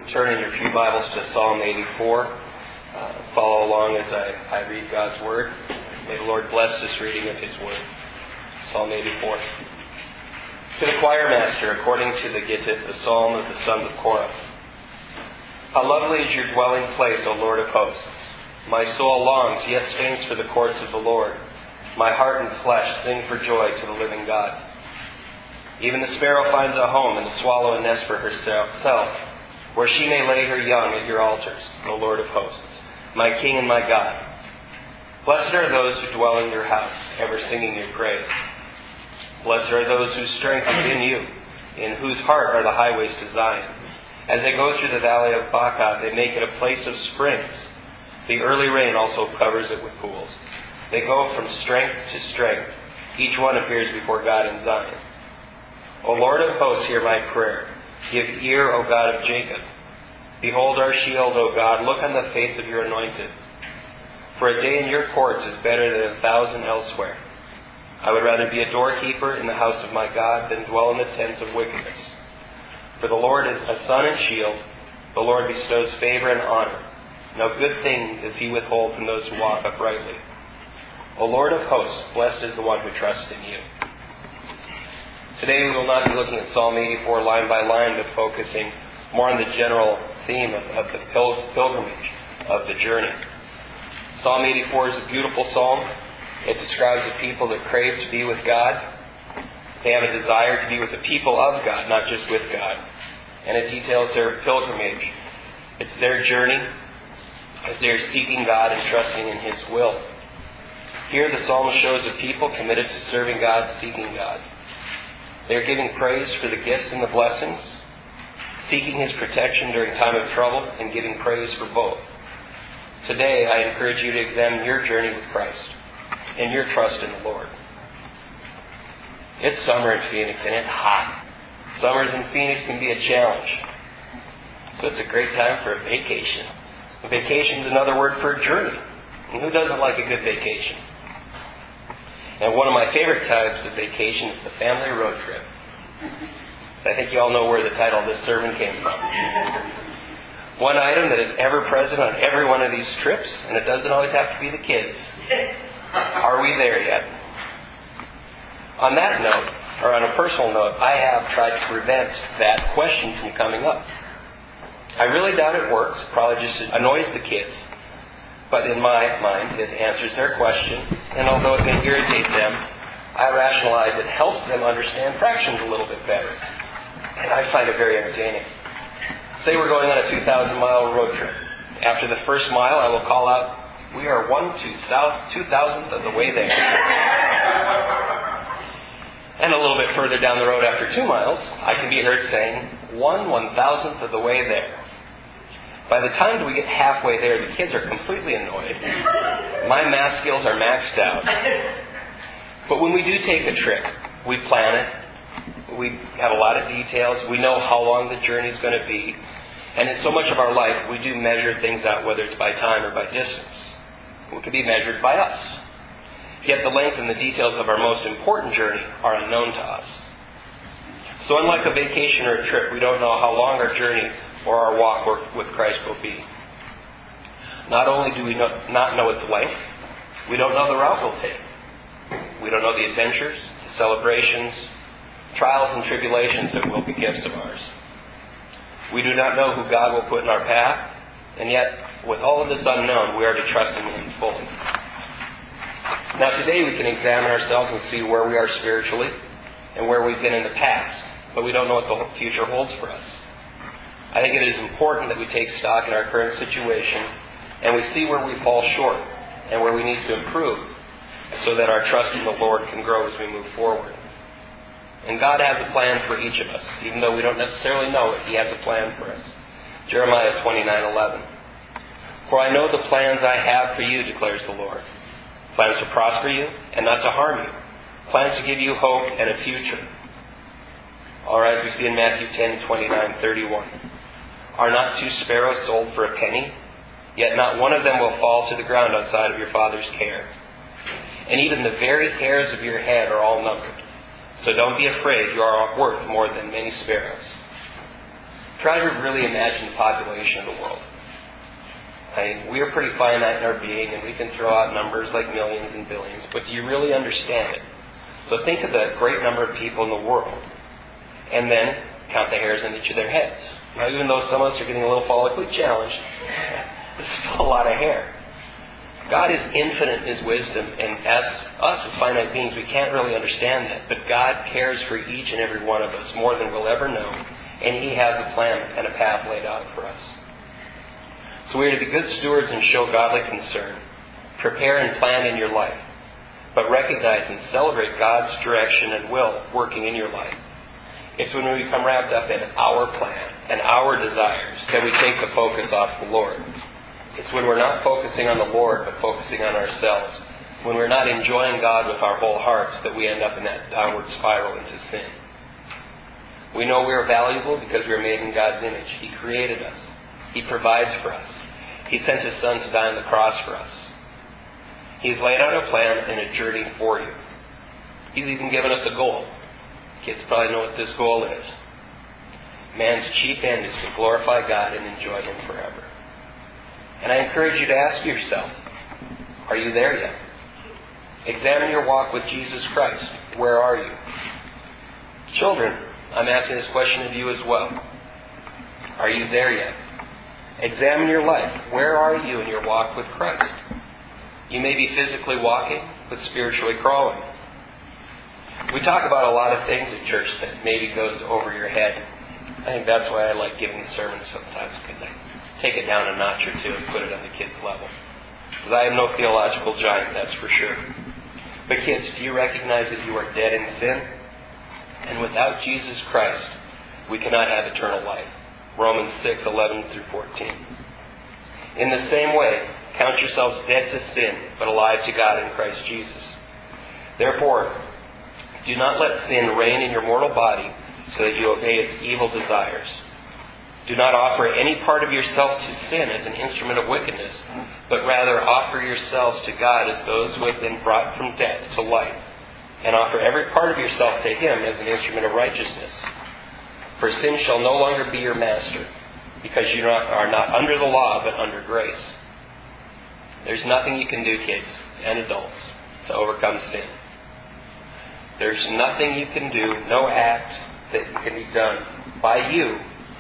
turn in your few Bibles to Psalm 84. Follow along as I read God's Word. May the Lord bless this reading of His Word. Psalm 84. To the choir master, according to the Gittith, the Psalm of the sons of Korah. How lovely is your dwelling place, O Lord of hosts! My soul longs, yet faints for the courts of the Lord. My heart and flesh sing for joy to the living God. Even the sparrow finds a home, and the swallow a nest for herself, where she may lay her young at your altars, O Lord of hosts, my King and my God. Blessed are those who dwell in your house, ever singing your praise. Blessed are those whose strength is in you, in whose heart are the highways to Zion. As they go through the valley of Baca, they make it a place of springs. The early rain also covers it with pools. They go from strength to strength. Each one appears before God in Zion. O Lord of hosts, hear my prayer. Give ear, O God of Jacob. Behold our shield, O God. Look on the face of your anointed. For a day in your courts is better than 1,000 elsewhere. I would rather be a doorkeeper in the house of my God than dwell in the tents of wickedness. For the Lord is a sun and shield. The Lord bestows favor and honor. No good thing does He withhold from those who walk uprightly. O Lord of hosts, blessed is the one who trusts in you. Today we will not be looking at Psalm 84 line by line, but focusing more on the general theme of the pilgrimage, of the journey. Psalm 84 is a beautiful psalm. It describes a people that crave to be with God. They have a desire to be with the people of God, not just with God. And it details their pilgrimage. It's their journey as they are seeking God and trusting in His will. Here the psalmist shows a people committed to serving God, seeking God. They are giving praise for the gifts and the blessings, seeking His protection during time of trouble, and giving praise for both. Today, I encourage you to examine your journey with Christ and your trust in the Lord. It's summer in Phoenix, and it's hot. Summers in Phoenix can be a challenge. So it's a great time for a vacation. A vacation is another word for a journey. And who doesn't like a good vacation? And one of my favorite types of vacation is the family road trip. I think you all know where the title of this sermon came from. One item that is ever present on every one of these trips, and it doesn't always have to be the kids. Are we there yet? On that note, or on a personal note, I have tried to prevent that question from coming up. I really doubt it works. Probably just annoys the kids. But in my mind, it answers their question, and although it may irritate them, I rationalize it helps them understand fractions a little bit better. And I find it very entertaining. Say we're going on a 2,000-mile road trip. After the first mile, I will call out, "We are 2,000th of the way there." And a little bit further down the road after 2 miles, I can be heard saying, 1/1,000th of the way there. By the time we get halfway there, the kids are completely annoyed. My math skills are maxed out. But when we do take a trip, we plan it. We have a lot of details. We know how long the journey is going to be. And in so much of our life, we do measure things out, whether it's by time or by distance. It can be measured by us. Yet the length and the details of our most important journey are unknown to us. So unlike a vacation or a trip, we don't know how long our journey or our walk with Christ will be. Not only do we not know its length, we don't know the route we'll take. We don't know the adventures, the celebrations, trials and tribulations that will be gifts of ours. We do not know who God will put in our path, and yet, with all of this unknown, we are to trust in Him fully. Now today we can examine ourselves and see where we are spiritually and where we've been in the past, but we don't know what the future holds for us. I think it is important that we take stock in our current situation and we see where we fall short and where we need to improve so that our trust in the Lord can grow as we move forward. And God has a plan for each of us. Even though we don't necessarily know it, He has a plan for us. Jeremiah 29:11. For I know the plans I have for you, declares the Lord. Plans to prosper you and not to harm you. Plans to give you hope and a future. Or as we see in Matthew 10:29-31. Are not 2 sparrows sold for a penny? Yet not one of them will fall to the ground outside of your Father's care. And even the very hairs of your head are all numbered. So don't be afraid, you are worth more than many sparrows. Try to really imagine the population of the world. I mean, we are pretty finite in our being, and we can throw out numbers like millions and billions, but do you really understand it? So think of the great number of people in the world, and then count the hairs on each of their heads. Now, even though some of us are getting a little follically challenged, there's still a lot of hair. God is infinite in His wisdom, and as us as finite beings, we can't really understand that. But God cares for each and every one of us more than we'll ever know, and He has a plan and a path laid out for us. So we are to be good stewards and show godly concern. Prepare and plan in your life, but recognize and celebrate God's direction and will working in your life. It's when we become wrapped up in our plan and our desires that we take the focus off the Lord. It's when we're not focusing on the Lord, but focusing on ourselves. When we're not enjoying God with our whole hearts, that we end up in that downward spiral into sin. We know we are valuable because we are made in God's image. He created us. He provides for us. He sent His Son to die on the cross for us. He's laid out a plan and a journey for you. He's even given us a goal. Kids probably know what this goal is. Man's chief end is to glorify God and enjoy Him forever. And I encourage you to ask yourself, are you there yet? Examine your walk with Jesus Christ. Where are you? Children, I'm asking this question of you as well. Are you there yet? Examine your life. Where are you in your walk with Christ? You may be physically walking, but spiritually crawling. We talk about a lot of things at church that maybe goes over your head. I think that's why I like giving sermons sometimes, because I take it down a notch or two and put it on the kids' level. Because I am no theological giant, that's for sure. But kids, do you recognize that you are dead in sin? And without Jesus Christ, we cannot have eternal life. Romans 6:11 through 14. In the same way, count yourselves dead to sin, but alive to God in Christ Jesus. Therefore, do not let sin reign in your mortal body, so that you obey its evil desires. Do not offer any part of yourself to sin as an instrument of wickedness, but rather offer yourselves to God as those who have been brought from death to life, and offer every part of yourself to Him as an instrument of righteousness. For sin shall no longer be your master, because you are not under the law, but under grace. There's nothing you can do, kids and adults, to overcome sin. There's nothing you can do, no act that can be done by you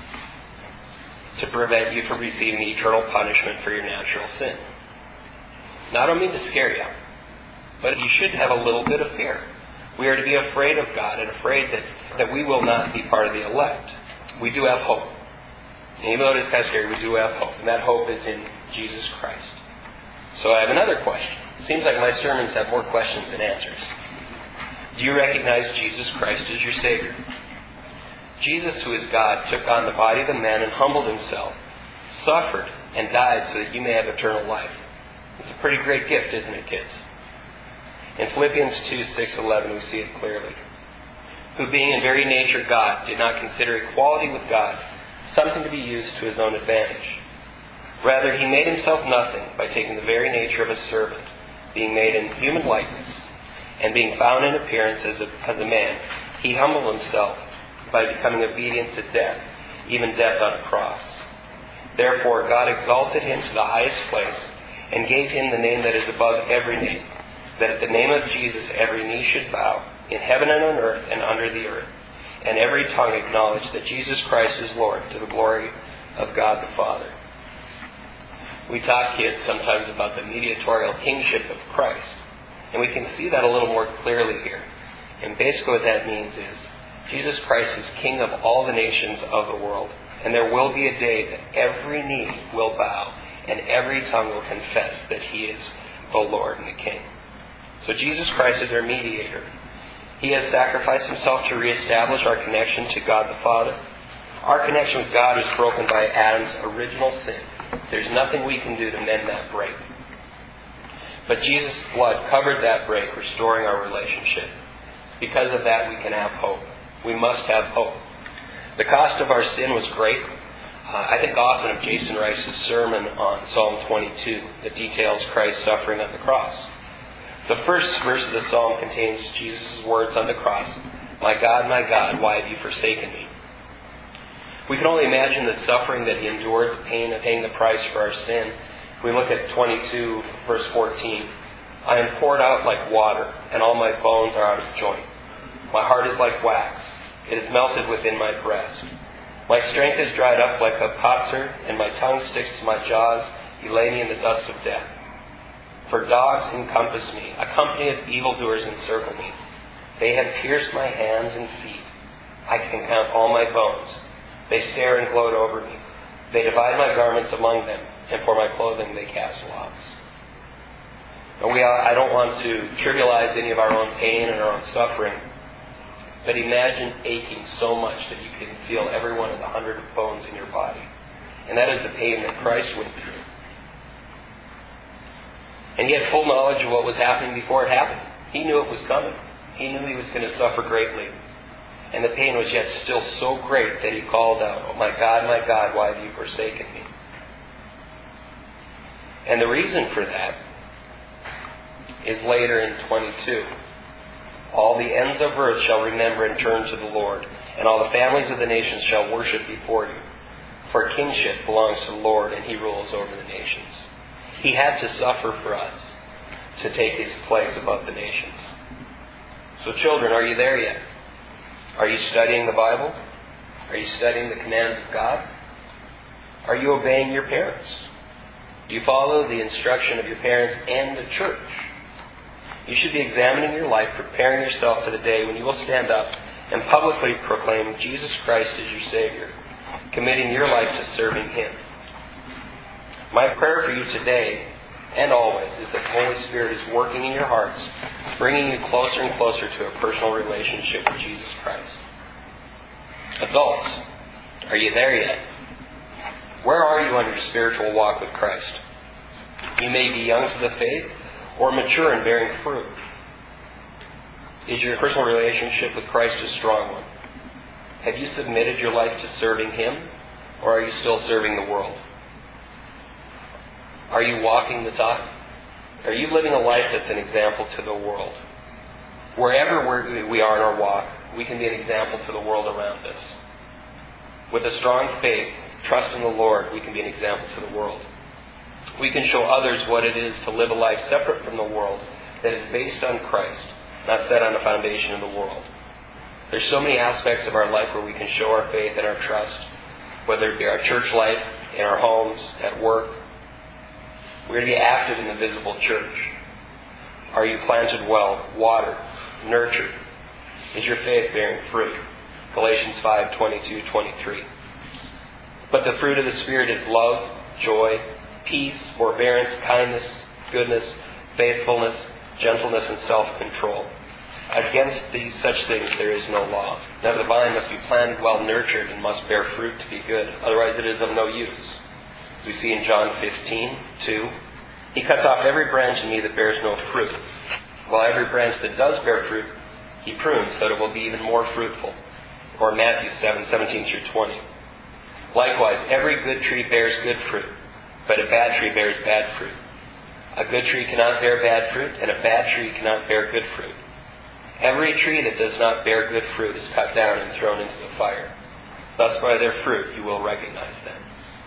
to prevent you from receiving the eternal punishment for your natural sin. Now, I don't mean to scare you, but you should have a little bit of fear. We are to be afraid of God and afraid that we will not be part of the elect. We do have hope. And even though it is kind of scary, we do have hope. And that hope is in Jesus Christ. So I have another question. It seems like my sermons have more questions than answers. Do you recognize Jesus Christ as your Savior? Jesus, who is God, took on the body of a man and humbled Himself, suffered, and died so that you may have eternal life. It's a pretty great gift, isn't it, kids? In Philippians 2:6-11, we see it clearly. Who being in very nature God, did not consider equality with God something to be used to His own advantage. Rather, He made Himself nothing by taking the very nature of a servant, being made in human likeness, and being found in appearance as a man. He humbled Himself by becoming obedient to death, even death on a cross. Therefore, God exalted Him to the highest place and gave Him the name that is above every name, that at the name of Jesus every knee should bow, in heaven and on earth and under the earth, and every tongue acknowledge that Jesus Christ is Lord, to the glory of God the Father. We talk, kids, sometimes about the mediatorial kingship of Christ, and we can see that a little more clearly here. And basically what that means is Jesus Christ is King of all the nations of the world, and there will be a day that every knee will bow and every tongue will confess that He is the Lord and the King. So Jesus Christ is our mediator. He has sacrificed Himself to reestablish our connection to God the Father. Our connection with God was broken by Adam's original sin. There's nothing we can do to mend that break. But Jesus' blood covered that break, restoring our relationship. Because of that, we can have hope. We must have hope. The cost of our sin was great. I think often of Jason Rice's sermon on Psalm 22 that details Christ's suffering on the cross. The first verse of the psalm contains Jesus' words on the cross, my God, why have you forsaken me?" We can only imagine the suffering that he endured, the pain of paying the price for our sin. If we look at 22, verse 14, I am poured out like water, and all my bones are out of joint. My heart is like wax. It is melted within my breast. My strength is dried up like a potsherd, and my tongue sticks to my jaws. You lay me in the dust of death. For dogs encompass me. A company of evildoers encircle me. They have pierced my hands and feet. I can count all my bones. They stare and gloat over me. They divide my garments among them, and for my clothing they cast lots. And I don't want to trivialize any of our own pain and our own suffering, but imagine aching so much that you can feel every one of the 100 bones in your body. And that is the pain that Christ went through. And he had full knowledge of what was happening before it happened. He knew it was coming. He knew he was going to suffer greatly. And the pain was yet still so great that he called out, oh my God, why have you forsaken me? And the reason for that is later in 22. All the ends of earth shall remember and turn to the Lord, and all the families of the nations shall worship before you. For kingship belongs to the Lord, and he rules over the nations. He had to suffer for us to take his place above the nations. So children, are you there yet? Are you studying the Bible? Are you studying the commands of God? Are you obeying your parents? Do you follow the instruction of your parents and the church? You should be examining your life, preparing yourself for the day when you will stand up and publicly proclaim Jesus Christ as your Savior, committing your life to serving him. My prayer for you today and always is that the Holy Spirit is working in your hearts, bringing you closer and closer to a personal relationship with Jesus Christ. Adults, are you there yet? Where are you on your spiritual walk with Christ? You may be young to the faith or mature and bearing fruit. Is your personal relationship with Christ a strong one? Have you submitted your life to serving him, or are you still serving the world? Are you walking the talk? Are you living a life that's an example to the world? Wherever we are in our walk, we can be an example to the world around us. With a strong faith, trust in the Lord, we can be an example to the world. We can show others what it is to live a life separate from the world that is based on Christ, not set on the foundation of the world. There's so many aspects of our life where we can show our faith and our trust, whether it be our church life, in our homes, at work. We're to be active in the visible church. Are you planted well, watered, nurtured? Is your faith bearing fruit? Galatians 5:22-23. But the fruit of the Spirit is love, joy, peace, forbearance, kindness, goodness, faithfulness, gentleness, and self-control. Against these such things there is no law. Now the vine must be planted well nurtured and must bear fruit to be good. Otherwise it is of no use. As we see in John 15:2, he cuts off every branch in me that bears no fruit, while every branch that does bear fruit, he prunes so that it will be even more fruitful. Or Matthew 7:17-20. Likewise, every good tree bears good fruit, but a bad tree bears bad fruit. A good tree cannot bear bad fruit, and a bad tree cannot bear good fruit. Every tree that does not bear good fruit is cut down and thrown into the fire. Thus by their fruit you will recognize them.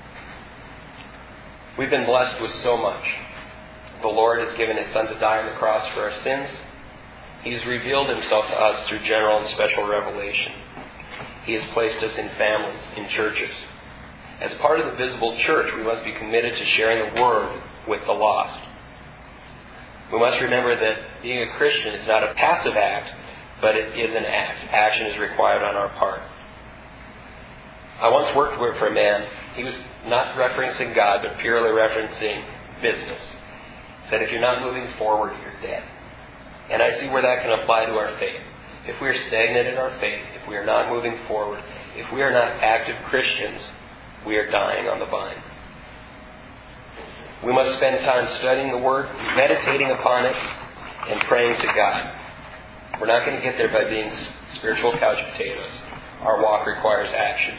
We've been blessed with so much. The Lord has given his Son to die on the cross for our sins. He's revealed himself to us through general and special revelation. He has placed us in families, in churches. As part of the visible church, we must be committed to sharing the Word with the lost. We must remember that being a Christian is not a passive act, but it is an act. Action is required on our part. I once worked for a man. He was not referencing God, but purely referencing business. He said, if you're not moving forward, you're dead. And I see where that can apply to our faith. If we are stagnant in our faith, if we are not moving forward, if we are not active Christians, we are dying on the vine. We must spend time studying the Word, meditating upon it, and praying to God. We're not going to get there by being spiritual couch potatoes. Our walk requires action.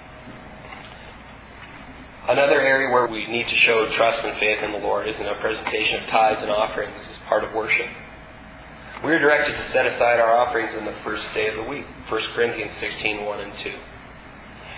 Another area where we need to show trust and faith in the Lord is in our presentation of tithes and offerings as part of worship. We are directed to set aside our offerings on the first day of the week, 1 Corinthians 16:1 and 2.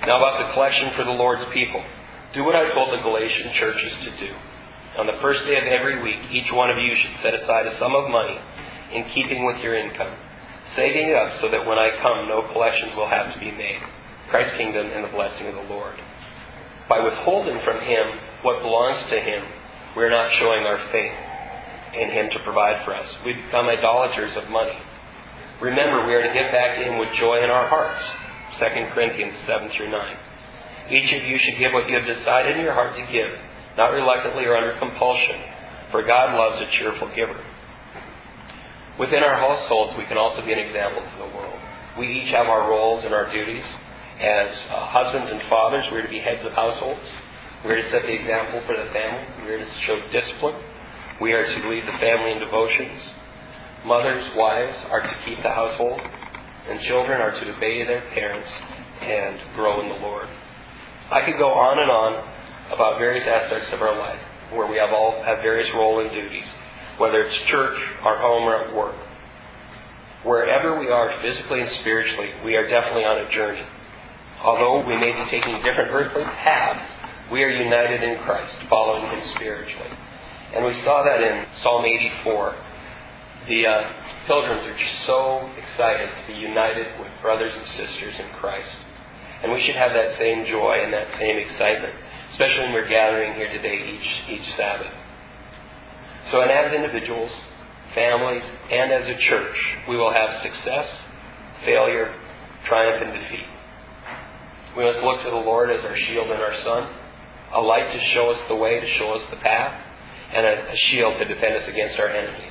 Now about the collection for the Lord's people. Do what I told the Galatian churches to do. On the first day of every week, each one of you should set aside a sum of money in keeping with your income, saving it up so that when I come, no collections will have to be made. Christ's kingdom and the blessing of the Lord. By withholding from Him what belongs to Him, we're not showing our faith in Him to provide for us. We become idolaters of money. Remember, we are to give back to Him with joy in our hearts. 2 Corinthians 7-9. Each of you should give what you have decided in your heart to give, not reluctantly or under compulsion, for God loves a cheerful giver. Within our households, we can also be an example to the world. We each have our roles and our duties. As husbands and fathers, we're to be heads of households. We're to set the example for the family. We're to show discipline. We are to lead the family in devotions. Mothers, wives are to keep the household. And children are to obey their parents and grow in the Lord. I could go on and on about various aspects of our life where we all have various roles and duties, whether it's church, our home, or at work. Wherever we are physically and spiritually, we are definitely on a journey. Although we may be taking different earthly paths, we are united in Christ, following Him spiritually. And we saw that in Psalm 84. The pilgrims are just so excited to be united with brothers and sisters in Christ. And we should have that same joy and that same excitement, especially when we're gathering here today each Sabbath. So, and as individuals, families, and as a church, we will have success, failure, triumph, and defeat. We must look to the Lord as our shield and our sun, a light to show us the way, to show us the path, and a shield to defend us against our enemies.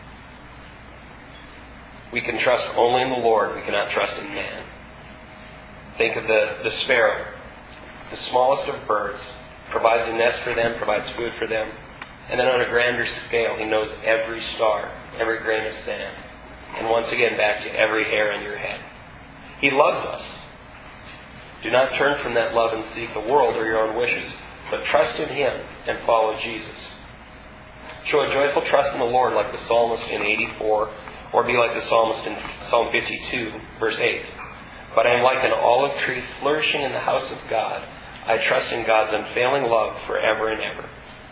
We can trust only in the Lord. We cannot trust in man. Think of the sparrow, the smallest of birds, provides a nest for them, provides food for them. And then on a grander scale, He knows every star, every grain of sand. And once again, back to every hair on your head. He loves us. Do not turn from that love and seek the world or your own wishes, but trust in Him and follow Jesus. Show a joyful trust in the Lord like the psalmist in 84, or be like the psalmist in Psalm 52, verse 8. But I am like an olive tree flourishing in the house of God. I trust in God's unfailing love forever and ever.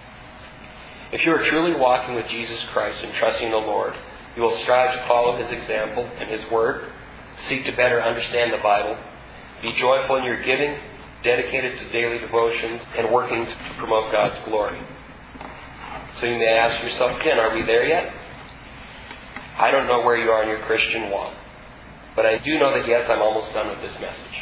If you are truly walking with Jesus Christ and trusting the Lord, you will strive to follow His example and His Word, seek to better understand the Bible, be joyful in your giving, dedicated to daily devotions, and working to promote God's glory. So you may ask yourself again, are we there yet? I don't know where you are in your Christian walk, but I do know that yes, I'm almost done with this message.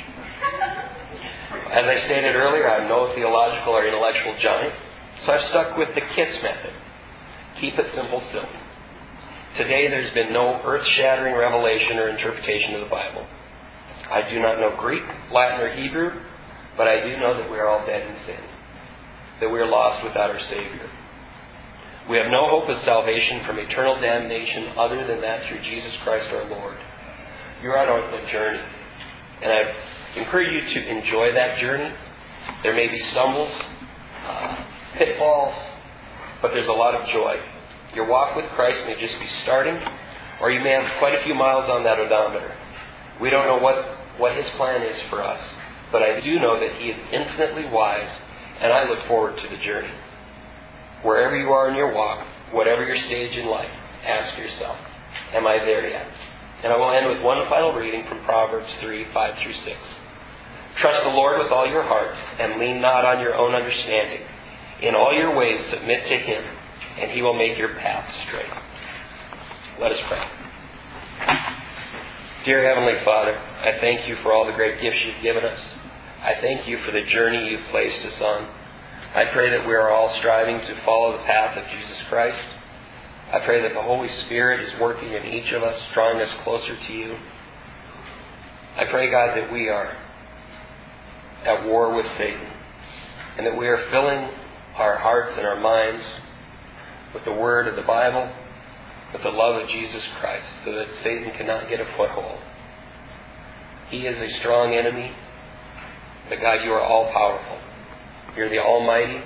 As I stated earlier, I'm no theological or intellectual giant, so I've stuck with the KISS method. Keep it simple, silly. Today there's been no earth-shattering revelation or interpretation of the Bible. I do not know Greek, Latin, or Hebrew, but I do know that we are all dead in sin, that we are lost without our Savior. We have no hope of salvation from eternal damnation other than that through Jesus Christ our Lord. You're out on a journey, and I encourage you to enjoy that journey. There may be stumbles, pitfalls, but there's a lot of joy. Your walk with Christ may just be starting, or you may have quite a few miles on that odometer. We don't know what His plan is for us, but I do know that He is infinitely wise, and I look forward to the journey. Wherever you are in your walk, whatever your stage in life, ask yourself, am I there yet? And I will end with one final reading from Proverbs 3:5-6. Trust the Lord with all your heart, and lean not on your own understanding. In all your ways submit to Him, and He will make your path straight. Let us pray. Dear Heavenly Father, I thank You for all the great gifts You've given us. I thank You for the journey You've placed us on. I pray that we are all striving to follow the path of Jesus Christ. I pray that the Holy Spirit is working in each of us, drawing us closer to You. I pray, God, that we are at war with Satan, and that we are filling our hearts and our minds with the Word of the Bible, with the love of Jesus Christ, so that Satan cannot get a foothold. He is a strong enemy, but God, You are all-powerful. You're the Almighty.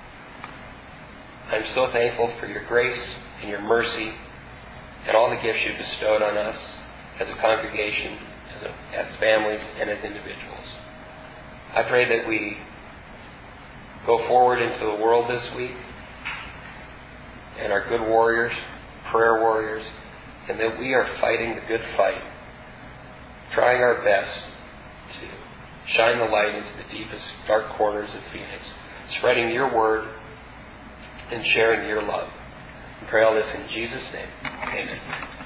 I'm so thankful for Your grace and Your mercy and all the gifts You've bestowed on us as a congregation, as families, and as individuals. I pray that we go forward into the world this week and are good warriors, prayer warriors, and that we are fighting the good fight, trying our best to shine the light into the deepest dark corners of Phoenix, spreading your word and sharing your love. I pray all this in Jesus' name. Amen.